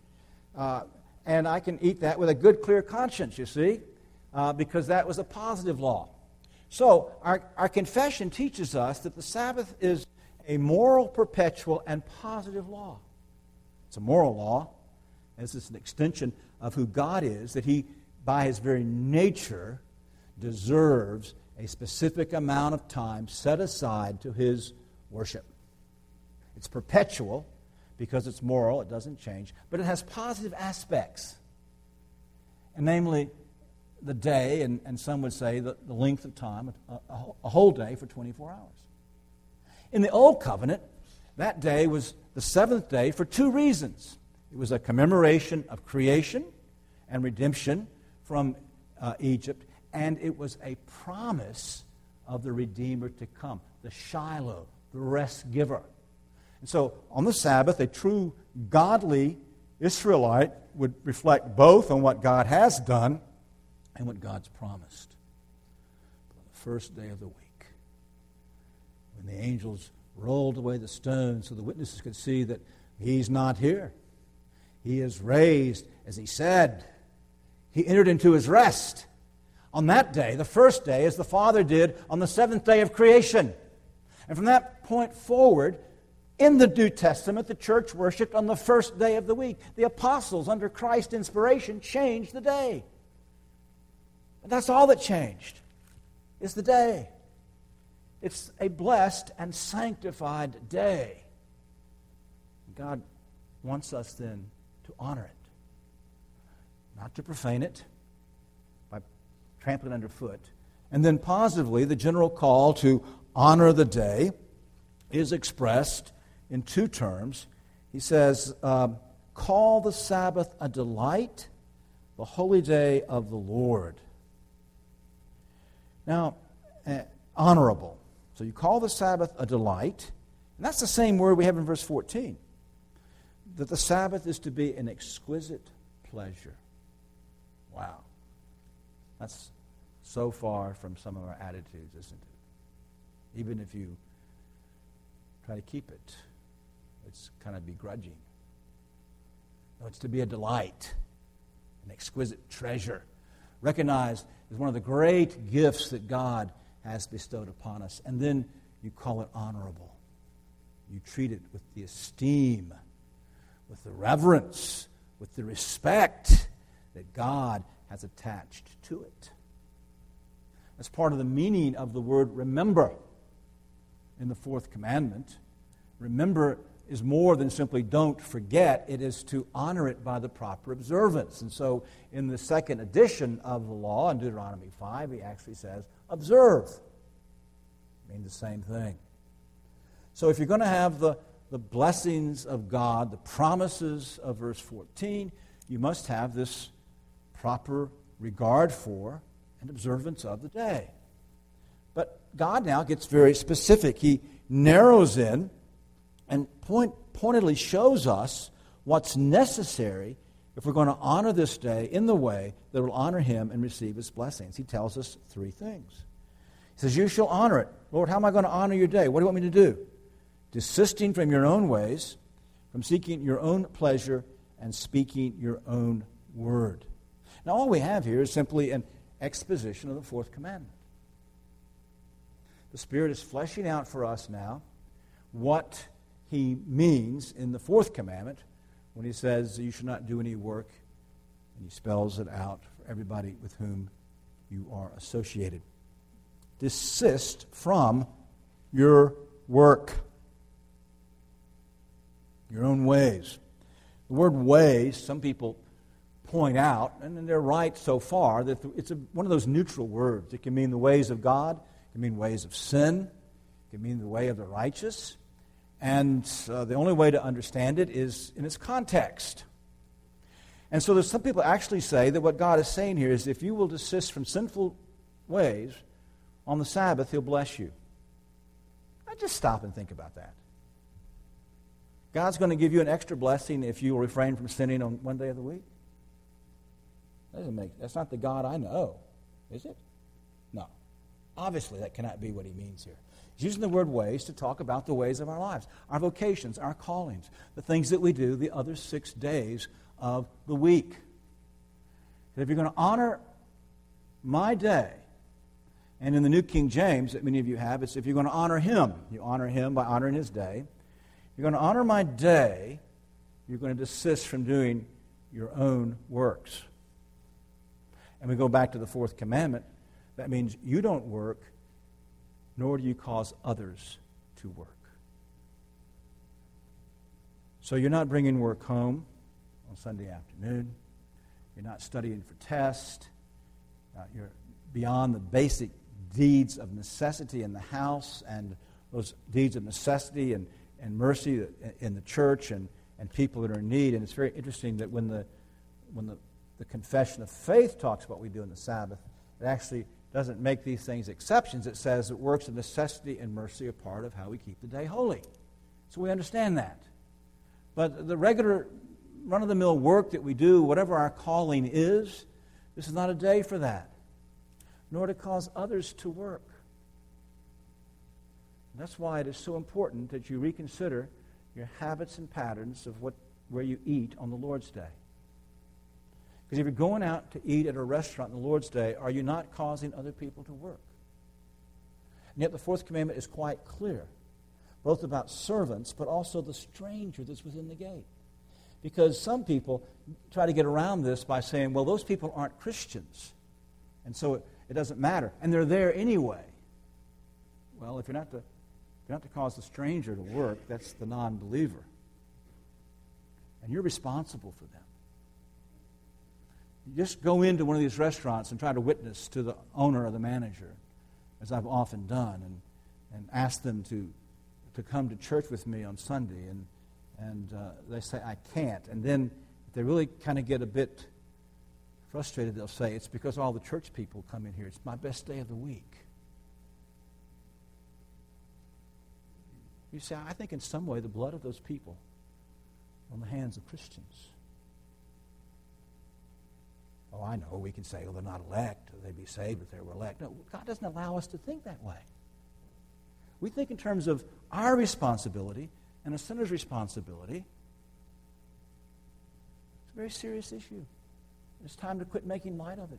And I can eat that with a good, clear conscience, you see, because that was a positive law. So our confession teaches us that the Sabbath is a moral, perpetual, and positive law. It's a moral law, as it's an extension of who God is, that He, by His very nature, deserves a specific amount of time set aside to His worship. It's perpetual because it's moral, it doesn't change, but it has positive aspects, and namely the day, and some would say the length of time, a whole day for 24 hours. In the Old Covenant, that day was the seventh day for two reasons. It was a commemoration of creation and redemption from Egypt, and it was a promise of the Redeemer to come, the Shiloh, the rest giver. And so on the Sabbath, a true godly Israelite would reflect both on what God has done and what God's promised. But on the first day of the week, when the angels rolled away the stone so the witnesses could see that He's not here, He is raised, as He said. He entered into His rest on that day, the first day, as the Father did on the seventh day of creation. And from that point forward, in the New Testament, the church worshipped on the first day of the week. The apostles, under Christ's inspiration, changed the day. And that's all that changed, is the day. It's a blessed and sanctified day. God wants us then to honor it, not to profane it by trampling it underfoot. And then positively, the general call to honor the day is expressed in two terms. He says, call the Sabbath a delight, the holy day of the Lord. Now, honorable. So you call the Sabbath a delight, and that's the same word we have in verse 14, that the Sabbath is to be an exquisite pleasure. Wow. That's so far from some of our attitudes, isn't it? Even if you try to keep it, it's kind of begrudging. No, it's to be a delight, an exquisite treasure, recognized as one of the great gifts that God has bestowed upon us. And then you call it honorable. You treat it with the esteem, with the reverence, with the respect that God has attached to it. That's part of the meaning of the word remember in the fourth commandment. Remember is more than simply don't forget. It is to honor it by the proper observance. And so in the second edition of the law, in Deuteronomy 5, he actually says, observe. It means the same thing. So if you're going to have the blessings of God, the promises of verse 14, you must have this proper regard for and observance of the day. But God now gets very specific. He narrows in and pointedly shows us what's necessary if we're going to honor this day in the way that will honor Him and receive His blessings. He tells us three things. He says, you shall honor it. Lord, how am I going to honor your day? What do you want me to do? Desisting from your own ways, from seeking your own pleasure, and speaking your own word. Now, all we have here is simply an exposition of the fourth commandment. The Spirit is fleshing out for us now what He means in the fourth commandment when He says you should not do any work, and He spells it out for everybody with whom you are associated. Desist from your work, your own ways. The word ways, some people point out, and they're right so far, that it's one of those neutral words. It can mean the ways of God, it can mean ways of sin, it can mean the way of the righteous, and the only way to understand it is in its context. And so there's some people actually say that what God is saying here is if you will desist from sinful ways on the Sabbath, He'll bless you. Now just stop and think about that. God's going to give you an extra blessing if you will refrain from sinning on one day of the week? That's not the God I know, is it? No. Obviously, that cannot be what He means here. He's using the word ways to talk about the ways of our lives, our vocations, our callings, the things that we do the other 6 days of the week. If you're going to honor my day, and in the New King James that many of you have, it's if you're going to honor Him, you honor Him by honoring His day. If you're going to honor my day, you're going to desist from doing your own works. And we go back to the fourth commandment. That means you don't work, nor do you cause others to work. So you're not bringing work home on Sunday afternoon. You're not studying for tests. You're beyond the basic deeds of necessity in the house and those deeds of necessity and mercy in the church and people that are in need. And it's very interesting that when the confession of faith talks about what we do in the Sabbath, it actually doesn't make these things exceptions. It says that works of necessity and mercy are part of how we keep the day holy. So we understand that. But the regular run-of-the-mill work that we do, whatever our calling is, this is not a day for that, nor to cause others to work. That's why it is so important that you reconsider your habits and patterns of where you eat on the Lord's Day. Because if you're going out to eat at a restaurant on the Lord's Day, are you not causing other people to work? And yet the fourth commandment is quite clear, both about servants, but also the stranger that's within the gate. Because some people try to get around this by saying, well, those people aren't Christians, and so it doesn't matter, and they're there anyway. Well, if you're not to cause the stranger to work, that's the non-believer. And you're responsible for them. You just go into one of these restaurants and try to witness to the owner or the manager, as I've often done, and ask them to come to church with me on Sunday. And they say, I can't. And then if they really kind of get a bit frustrated, they'll say, it's because all the church people come in here. It's my best day of the week. You say, I think in some way the blood of those people on the hands of Christians. Oh, I know, we can say, well, they're not elect. They'd be saved if they were elect. No, God doesn't allow us to think that way. We think in terms of our responsibility and a sinner's responsibility. It's a very serious issue. It's time to quit making light of it.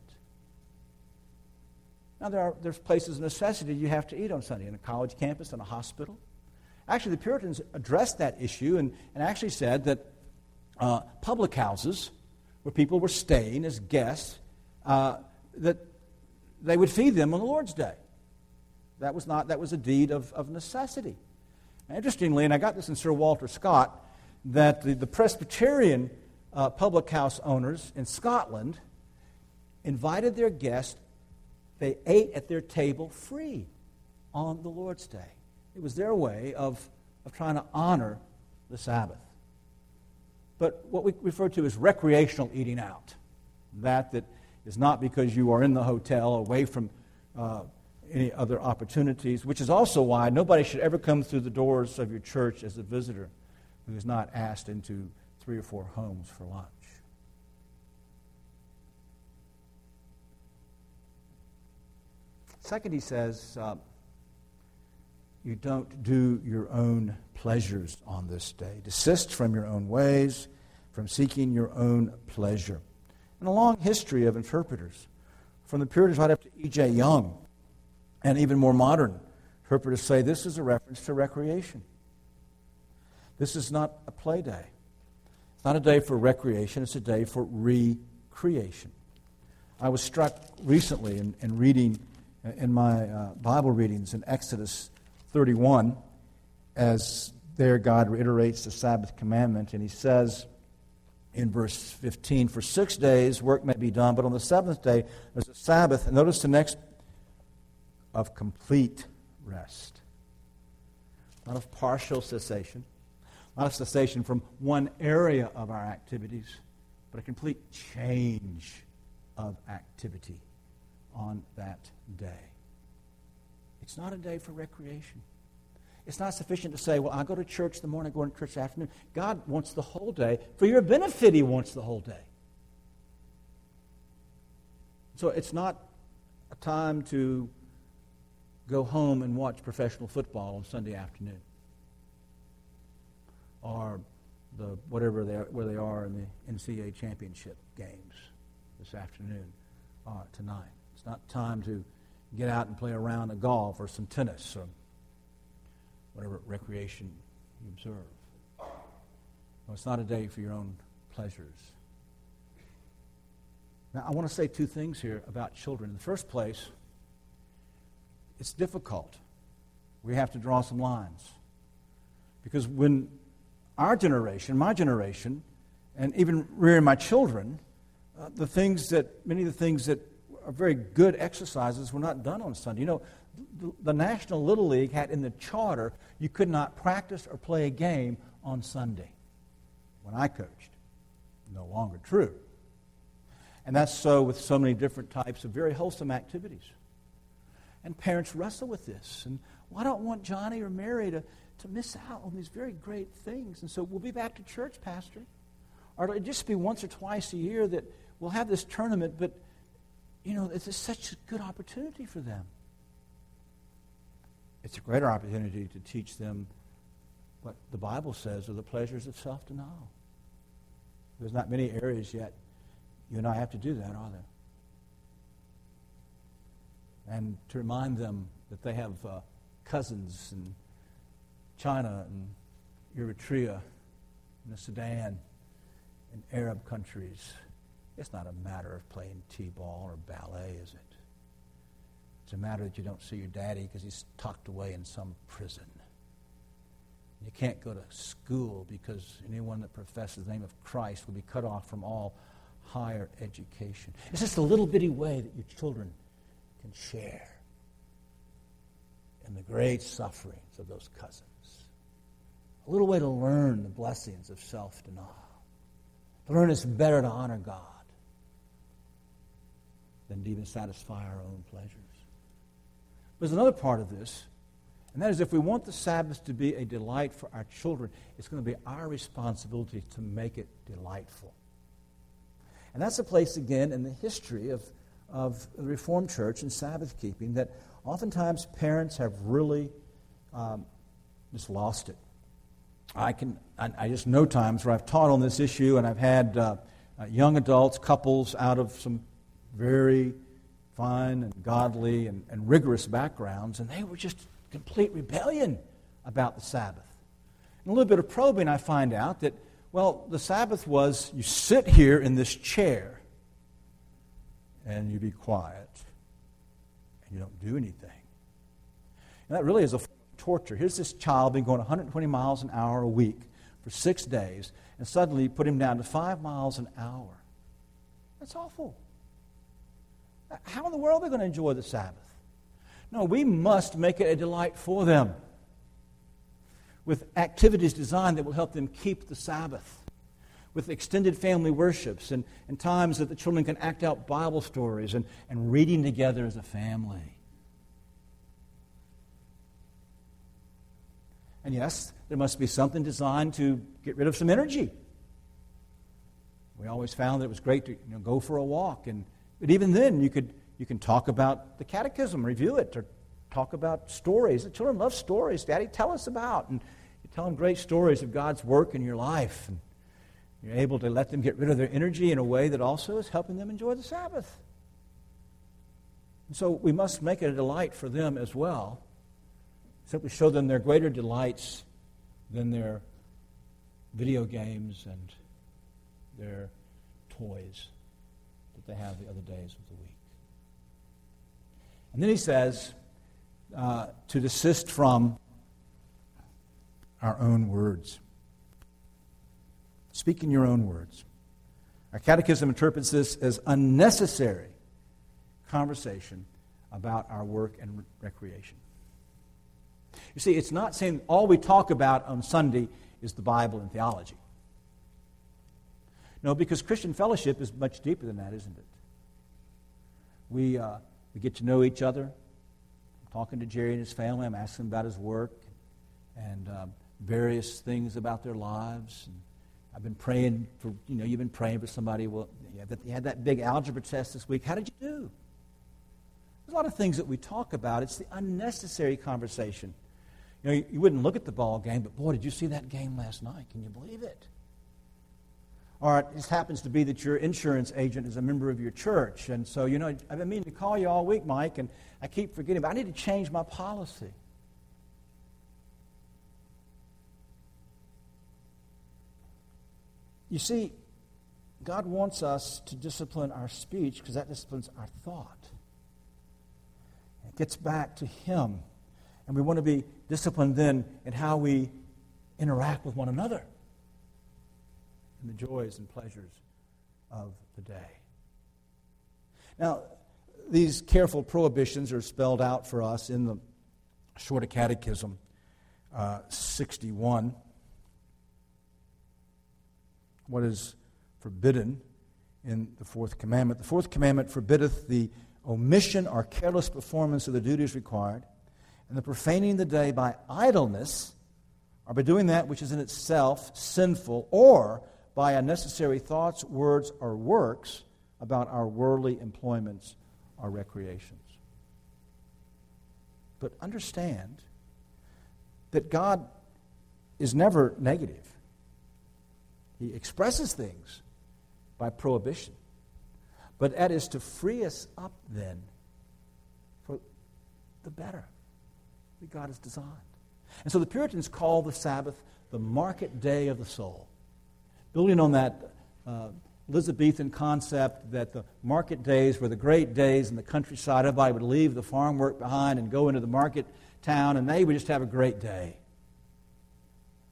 Now, there's places of necessity you have to eat on Sunday, in a college campus, in a hospital. Actually, the Puritans addressed that issue and actually said that public houses where people were staying as guests, that they would feed them on the Lord's Day. That was a deed of necessity. And interestingly, and I got this in Sir Walter Scott, that the Presbyterian public house owners in Scotland invited their guests. They ate at their table free on the Lord's Day. It was their way of trying to honor the Sabbath. But what we refer to as recreational eating out, that is not because you are in the hotel away from any other opportunities, which is also why nobody should ever come through the doors of your church as a visitor who is not asked into 3 or 4 homes for lunch. Second, he says, you don't do your own pleasures on this day. Desist from your own ways, from seeking your own pleasure. And a long history of interpreters, from the Puritans right up to E.J. Young, and even more modern interpreters say this is a reference to recreation. This is not a play day. It's not a day for recreation. It's a day for recreation. I was struck recently in reading in my Bible readings in Exodus 31, as there God reiterates the Sabbath commandment, and he says in verse 15, for 6 days work may be done, but on the 7th day there's a Sabbath. And notice the next, of complete rest. Not of partial cessation, not a cessation from one area of our activities, but a complete change of activity on that day. It's not a day for recreation. It's not sufficient to say, well, I go to church in the morning, I go to church in the afternoon. God wants the whole day. For your benefit, he wants the whole day. So it's not a time to go home and watch professional football on Sunday afternoon, or where they are in the NCAA championship games this afternoon or tonight. It's not time to get out and play a round of golf or some tennis or whatever recreation you observe. No, it's not a day for your own pleasures. Now, I want to say 2 things here about children. In the first place, it's difficult. We have to draw some lines. Because when our generation, my generation, and even rearing my children, many of the things that are very good exercises were not done on Sunday. You know, the National Little League had in the charter, you could not practice or play a game on Sunday. When I coached, no longer true. And that's so with so many different types of very wholesome activities. And parents wrestle with this. And well, I don't want Johnny or Mary to miss out on these very great things. And so we'll be back to church, Pastor. Or it'll just be once or twice a year that we'll have this tournament, but, you know, it's such a good opportunity for them. It's a greater opportunity to teach them what the Bible says are the pleasures of self-denial. There's not many areas yet you and I have to do that, are there? And to remind them that they have cousins in China and Eritrea and the Sudan and Arab countries. It's not a matter of playing t-ball or ballet, is it? It's a matter that you don't see your daddy because he's tucked away in some prison. You can't go to school because anyone that professes the name of Christ will be cut off from all higher education. It's just a little bitty way that your children can share in the great sufferings of those cousins. A little way to learn the blessings of self-denial. To learn it's better to honor God than to even satisfy our own pleasures. There's another part of this, and that is if we want the Sabbath to be a delight for our children, it's going to be our responsibility to make it delightful. And that's a place, again, in the history of the Reformed Church and Sabbath keeping that oftentimes parents have really just lost it. I just know times where I've taught on this issue, and I've had young adults, couples out of some very fine and godly and rigorous backgrounds, and they were just complete rebellion about the Sabbath. In a little bit of probing, I find out that, well, the Sabbath was you sit here in this chair and you be quiet and you don't do anything. And that really is a form of torture. Here's this child been going 120 miles an hour a week for 6 days, and suddenly you put him down to 5 miles an hour. That's awful. How in the world are they going to enjoy the Sabbath? No, we must make it a delight for them with activities designed that will help them keep the Sabbath, with extended family worships and times that the children can act out Bible stories and reading together as a family. And yes, there must be something designed to get rid of some energy. We always found that it was great to go for a walk, but even then you can talk about the catechism, review it, or talk about stories. The children love stories. Daddy, tell us about. And you tell them great stories of God's work in your life. And you're able to let them get rid of their energy in a way that also is helping them enjoy the Sabbath. And so we must make it a delight for them as well. Simply show them their greater delights than their video games and their toys that they have the other days of the week. And then he says to desist from our own words. Speak in your own words. Our catechism interprets this as unnecessary conversation about our work and recreation. You see, it's not saying all we talk about on Sunday is the Bible and theology. No, because Christian fellowship is much deeper than that, isn't it? We get to know each other. I'm talking to Jerry and his family. I'm asking him about his work and various things about their lives. And I've been praying for, you've been praying for somebody. Well, you had that big algebra test this week. How did you do? There's a lot of things that we talk about. It's the unnecessary conversation. You wouldn't look at the ball game, but boy, did you see that game last night? Can you believe it? Or it just happens to be that your insurance agent is a member of your church. And so, I've been meaning to call you all week, Mike, and I keep forgetting, but I need to change my policy. You see, God wants us to discipline our speech because that disciplines our thought. It gets back to Him. And we want to be disciplined then in how we interact with one another in the joys and pleasures of the day. Now, these careful prohibitions are spelled out for us in the Shorter Catechism 61. What is forbidden in the fourth commandment? The fourth commandment forbiddeth the omission or careless performance of the duties required, and the profaning the day by idleness, or by doing that which is in itself sinful, or by unnecessary thoughts, words, or works about our worldly employments or recreations. But understand that God is never negative. He expresses things by prohibition. But that is to free us up then for the better that God has designed. And so the Puritans call the Sabbath the market day of the soul, building on that Elizabethan concept that the market days were the great days in the countryside. Everybody would leave the farm work behind and go into the market town, and they would just have a great day.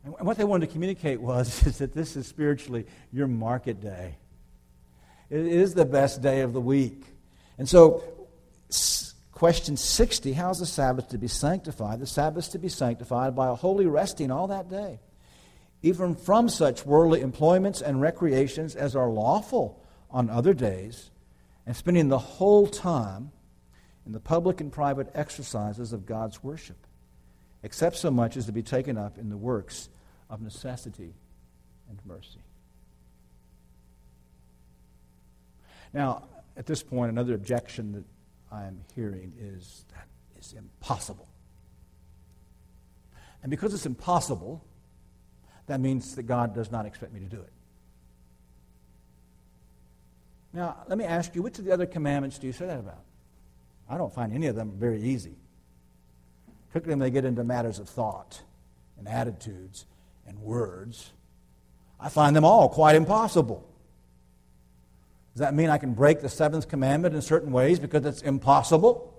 And what they wanted to communicate is that this is spiritually your market day. It is the best day of the week. And so, question 60, how is the Sabbath to be sanctified? The Sabbath is to be sanctified by a holy resting all that day, even from such worldly employments and recreations as are lawful on other days, and spending the whole time in the public and private exercises of God's worship, except so much as to be taken up in the works of necessity and mercy. Now, at this point, another objection that I am hearing is that it's impossible. And because it's impossible, that means that God does not expect me to do it. Now, let me ask you, which of the other commandments do you say that about? I don't find any of them very easy, particularly when they get into matters of thought and attitudes and words. I find them all quite impossible. Does that mean I can break the seventh commandment in certain ways because it's impossible?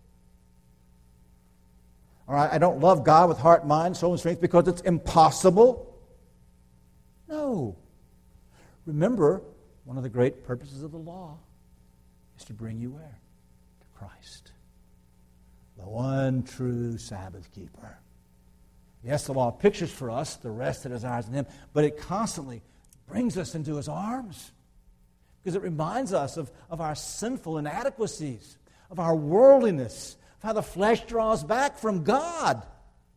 Or I don't love God with heart, mind, soul, and strength because it's impossible? No. Remember, one of the great purposes of the law is to bring you where? To Christ, the one true Sabbath keeper. Yes, the law pictures for us the rest that is ours in Him, but it constantly brings us into His arms because it reminds us of our sinful inadequacies, of our worldliness, of how the flesh draws back from God.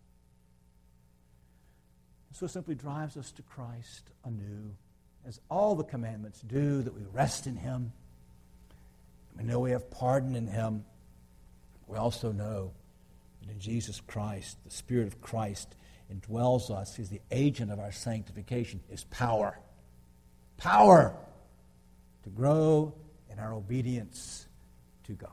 So it simply drives us to Christ anew, as all the commandments do, that we rest in Him. We know we have pardon in Him. We also know that in Jesus Christ, the Spirit of Christ indwells us. He's the agent of our sanctification. His power. Power to grow in our obedience to God.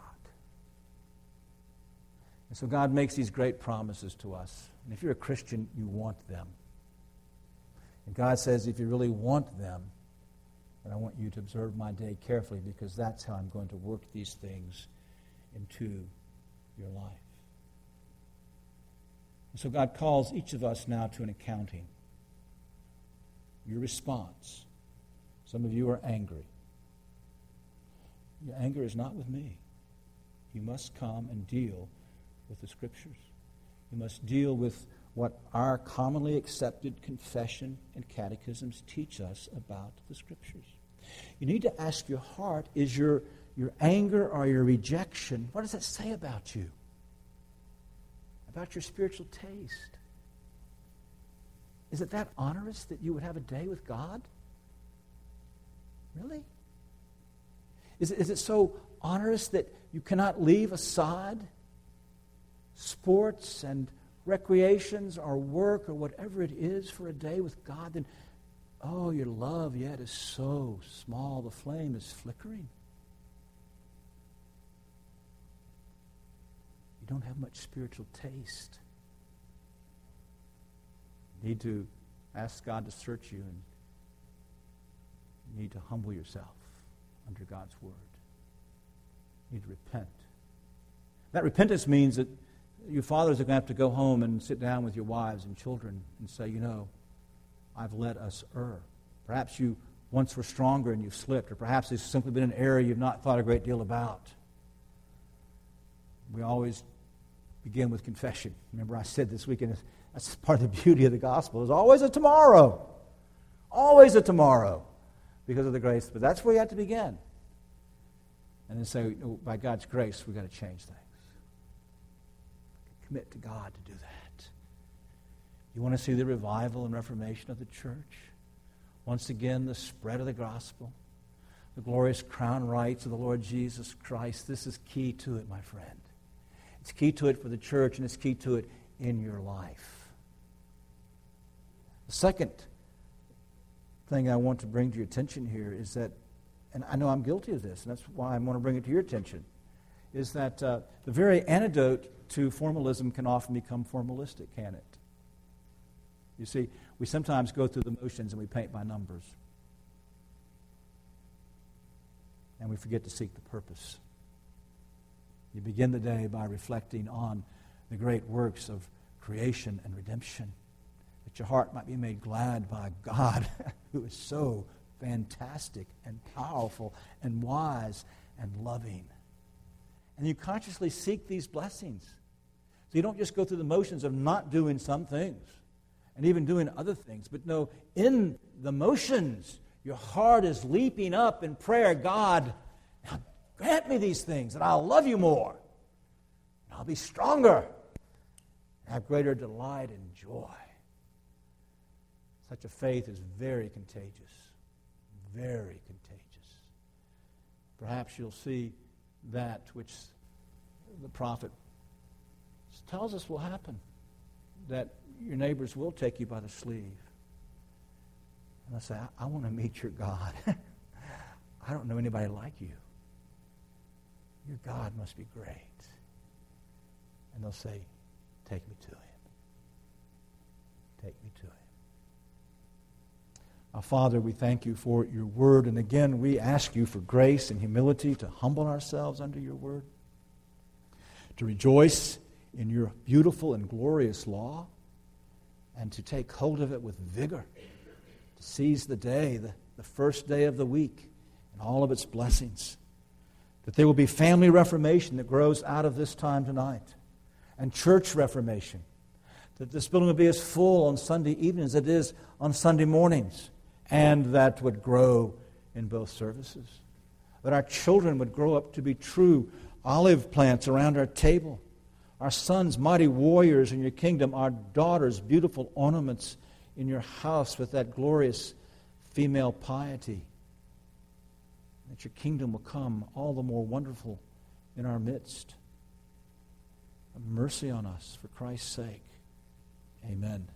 And so God makes these great promises to us. And if you're a Christian, you want them. And God says, if you really want them, then I want you to observe my day carefully, because that's how I'm going to work these things into your life. And so God calls each of us now to an accounting. Your response. Some of you are angry. Your anger is not with me. You must come and deal with the Scriptures. You must deal with what our commonly accepted confession and catechisms teach us about the Scriptures. You need to ask your heart, is your anger or your rejection, what does that say about you? About your spiritual taste? Is it that onerous that you would have a day with God? Really? Is it so onerous that you cannot leave aside sports and recreations or work or whatever it is for a day with God? Then, oh, your love yet is so small, the flame is flickering. You don't have much spiritual taste. You need to ask God to search you, and you need to humble yourself under God's word. You need to repent. That repentance means that you fathers are going to have to go home and sit down with your wives and children and say, I've let us err. Perhaps you once were stronger and you've slipped, or perhaps it's simply been an area you've not thought a great deal about. We always begin with confession. Remember I said this weekend, that's part of the beauty of the gospel. There's always a tomorrow. Always a tomorrow because of the grace. But that's where you have to begin. And then say, by God's grace, we've got to change things. Commit to God to do that. You want to see the revival and reformation of the church? Once again, the spread of the gospel, the glorious crown rights of the Lord Jesus Christ. This is key to it, my friend. It's key to it for the church, and it's key to it in your life. The second thing I want to bring to your attention here is that, and I know I'm guilty of this, and that's why I want to bring it to your attention, is that the very antidote to formalism can often become formalistic, can it? You see, we sometimes go through the motions and we paint by numbers. And we forget to seek the purpose. You begin the day by reflecting on the great works of creation and redemption, the that your heart might be made glad by God, who is so fantastic and powerful and wise and loving. And you consciously seek these blessings. So you don't just go through the motions of not doing some things and even doing other things, but no, in the motions, your heart is leaping up in prayer. God, now grant me these things, and I'll love you more. And I'll be stronger and have greater delight and joy. Such a faith is very contagious. Very contagious. Perhaps you'll see that which the prophet tells us will happen, that your neighbors will take you by the sleeve. And they'll say, I want to meet your God. I don't know anybody like you. Your God must be great. And they'll say, take me to him. Take me to him. Our Father, we thank you for your word. And again, we ask you for grace and humility to humble ourselves under your word, to rejoice in your beautiful and glorious law, and to take hold of it with vigor, to seize the day, the first day of the week, and all of its blessings. That there will be family reformation that grows out of this time tonight, and church reformation. That this building will be as full on Sunday evenings as it is on Sunday mornings, and that would grow in both services. That our children would grow up to be true olive plants around our table. Our sons, mighty warriors in your kingdom. Our daughters, beautiful ornaments in your house with that glorious female piety. That your kingdom will come all the more wonderful in our midst. Have mercy on us for Christ's sake. Amen.